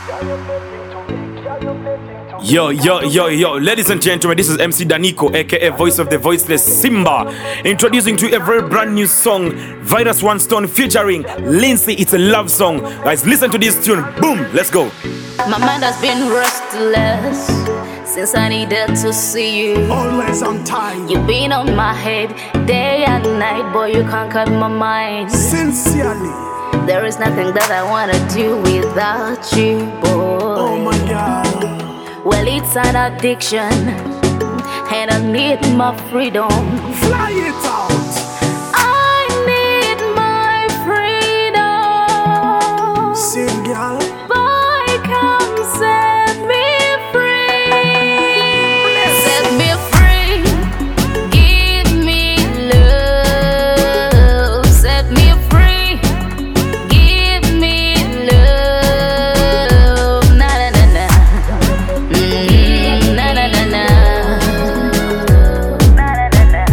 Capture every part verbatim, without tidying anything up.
Yo, yo, yo, yo, ladies and gentlemen, this is M C Daniko, aka Voice of the Voiceless Simba, introducing to you a very brand new song, Virus One Stone featuring Lindsay. It's a love song. Guys, listen to this tune. Boom, let's go. My mind has been restless since I needed to see you. Always on time. You've been on my head day and night, boy, you conquered my mind. Sincerely. There is nothing that I wanna do without you, boy. Oh my God. Well, it's an addiction, and I need my freedom. Fly it out. I need my freedom. Sing, girl. Boy, come set me free. Set me free. Give me love. Set me free. Give me love. Na na na na. Mm, na na na na. Na na na na.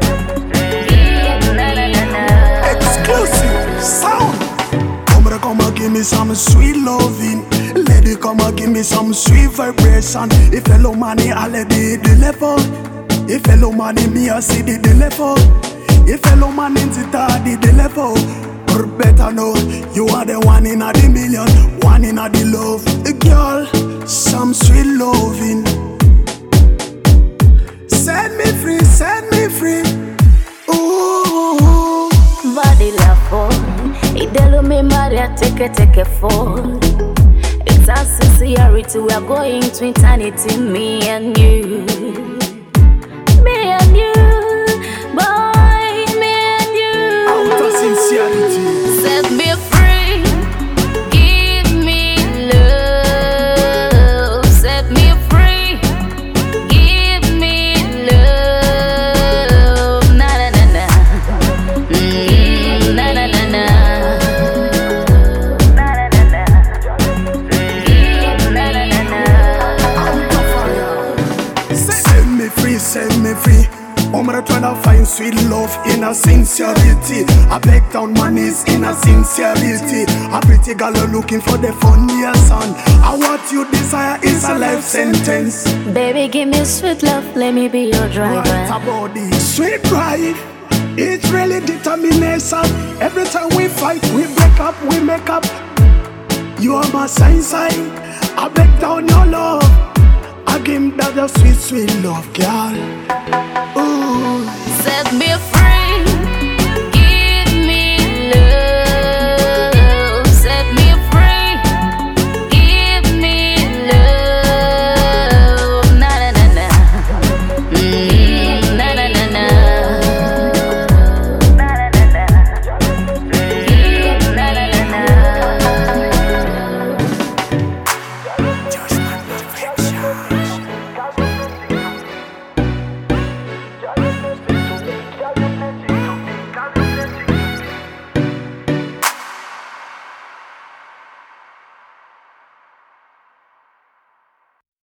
Na na na na. Exclusive sound. Come on, come on, give me some sweet loving. Lady, come on, give me some sweet vibration. If hello money, I let it deliver. If hello money, me I see the deliver. If hello money, it's the deliver. Or better know, you are the one in a the million, one in a the love. Girl, some sweet loving. Set me free, set me free. Ooh. Body love for Idelo me Maria take it, take it for. It's our sincerity, we are going to eternity, me and you. Me and you, boy, me and you. Out of sincerity. Set me free, give me love. Set me free, give me love. Na na na na. Mm, na na na na. Na na na na. Mm, na na na na. Out of fire. Set me free, set me free. I'm gonna try to find sweet love in a sincerity. I beg down my knees in a sincerity. A pretty girl looking for the funniest son. And what you desire is a life sentence. Baby, give me sweet love, let me be your driver. Right about the sweet drive. It's really determination. Every time we fight, we break up, we make up. You are my sunshine. I beg down your love. I give that a sweet, sweet love, girl. Ooh. Set me free.